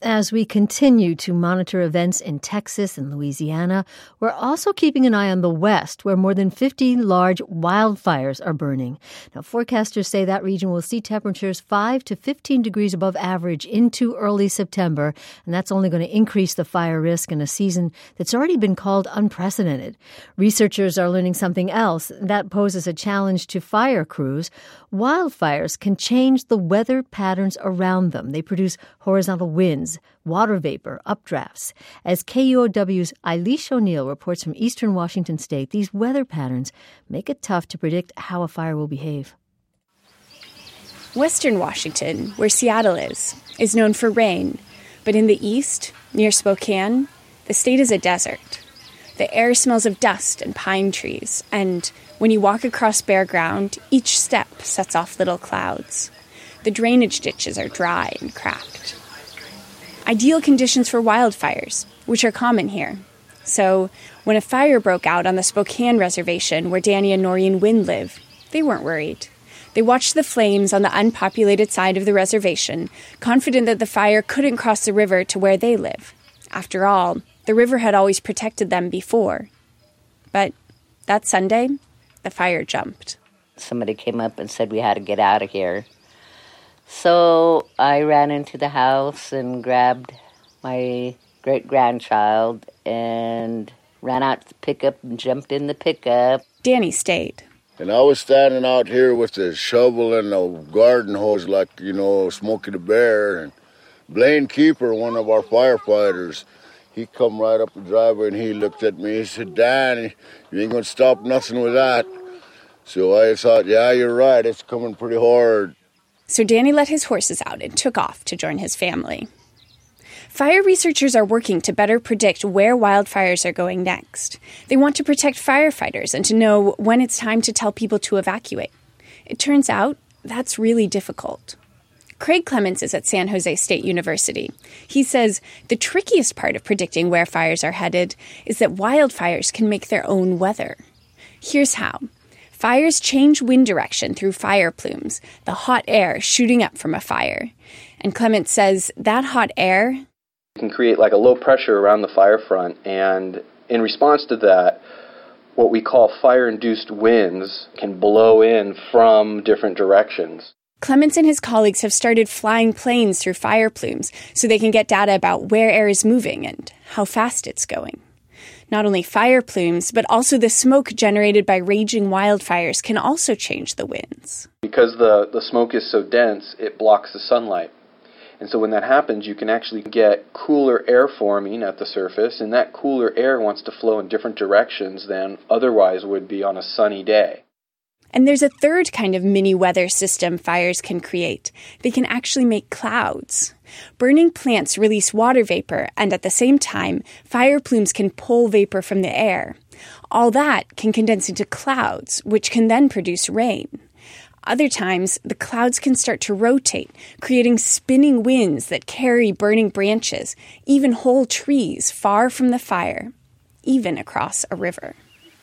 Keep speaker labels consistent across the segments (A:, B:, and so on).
A: As we continue to monitor events in Texas and Louisiana, we're also keeping an eye on the West, where more than 50 large wildfires are burning. Now, forecasters say that region will see temperatures 5 to 15 degrees above average into early September, and that's only going to increase the fire risk in a season that's already been called unprecedented. Researchers are learning something else that poses a challenge to fire crews. Wildfires can change the weather patterns around them. They produce horizontal winds, water vapor, updrafts. As KUOW's Eilish O'Neill reports from eastern Washington state, these weather patterns make it tough to predict how a fire will behave.
B: Western Washington, where Seattle is known for rain. But in the east, near Spokane, the state is a desert. The air smells of dust and pine trees, and when you walk across bare ground, each step sets off little clouds. The drainage ditches are dry and cracked. Ideal conditions for wildfires, which are common here. So, when a fire broke out on the Spokane Reservation where Danny and Noreen Wynn live, they weren't worried. They watched the flames on the unpopulated side of the reservation, confident that the fire couldn't cross the river to where they live. After all, the river had always protected them before. But that Sunday, the fire jumped.
C: Somebody came up and said we had to get out of here. So I ran into the house and grabbed my great-grandchild and ran out to the pickup and jumped in the pickup.
B: Danny stayed.
D: And I was standing out here with the shovel and the garden hose like, Smokey the Bear. And Blaine Keeper, one of our firefighters, he come right up the driveway and he looked at me. He said, "Dan, you ain't going to stop nothing with that." So I thought, yeah, you're right. It's coming pretty hard.
B: So Danny let his horses out and took off to join his family. Fire researchers are working to better predict where wildfires are going next. They want to protect firefighters and to know when it's time to tell people to evacuate. It turns out that's really difficult. Craig Clements is at San Jose State University. He says the trickiest part of predicting where fires are headed is that wildfires can make their own weather. Here's how. Fires change wind direction through fire plumes, the hot air shooting up from a fire. And Clements says that hot air
E: can create like a low pressure around the fire front, and in response to that, what we call fire-induced winds can blow in from different directions.
B: Clements and his colleagues have started flying planes through fire plumes so they can get data about where air is moving and how fast it's going. Not only fire plumes, but also the smoke generated by raging wildfires can also change the winds.
E: Because the smoke is so dense, it blocks the sunlight. And so when that happens, you can actually get cooler air forming at the surface, and that cooler air wants to flow in different directions than otherwise would be on a sunny day.
B: And there's a third kind of mini weather system fires can create. They can actually make clouds. Burning plants release water vapor, and at the same time, fire plumes can pull vapor from the air. All that can condense into clouds, which can then produce rain. Other times, the clouds can start to rotate, creating spinning winds that carry burning branches, even whole trees far from the fire, even across a river.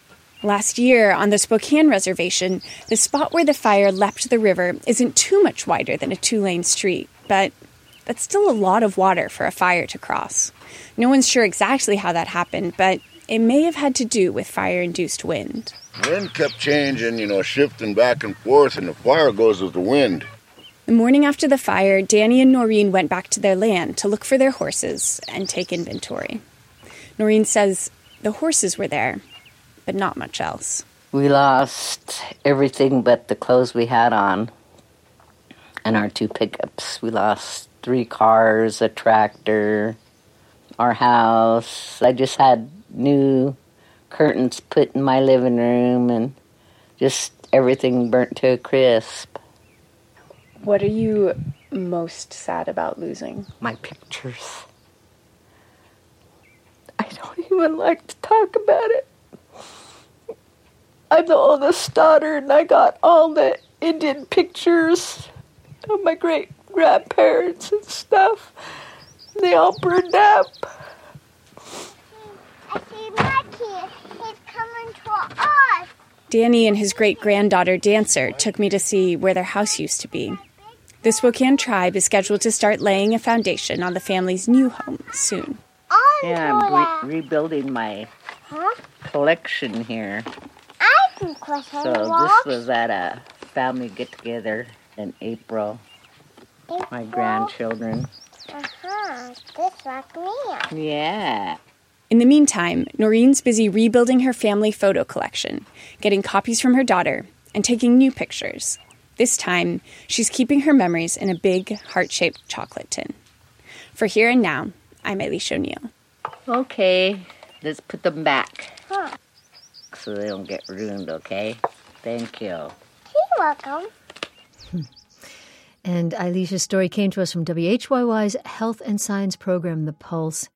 B: Last year, on the Spokane Reservation, the spot where the fire leapt the river isn't too much wider than a 2-lane street, but that's still a lot of water for a fire to cross. No one's sure exactly how that happened, but it may have had to do with fire-induced wind.
D: Wind kept changing, shifting back and forth, and the fire goes with the wind.
B: The morning after the fire, Danny and Noreen went back to their land to look for their horses and take inventory. Noreen says the horses were there, but not much else.
C: We lost everything but the clothes we had on and our 2 pickups. We lost 3 cars, a tractor, our house. I just had new curtains put in my living room and just everything burnt to a crisp.
B: What are you most sad about losing?
C: My pictures. I don't even like to talk about it. I'm the oldest daughter, and I got all the Indian pictures of my great-grandparents and stuff. They all burned up.
F: I see Mikey. He's coming to us.
B: Danny and his great-granddaughter, Dancer, took me to see where their house used to be. The Spokane tribe is scheduled to start laying a foundation on the family's new home soon.
C: Yeah, I'm rebuilding my collection here.
F: I can question
C: So this was at a family get-together in April. My grandchildren.
F: Just like me.
C: Yeah.
B: In the meantime, Noreen's busy rebuilding her family photo collection, getting copies from her daughter, and taking new pictures. This time, she's keeping her memories in a big, heart-shaped chocolate tin. For Here and Now, I'm Elisha O'Neill.
C: Okay, let's put them back so they don't get ruined, okay? Thank you.
F: You're welcome.
A: And Elisha's story came to us from WHYY's Health and Science program, The Pulse.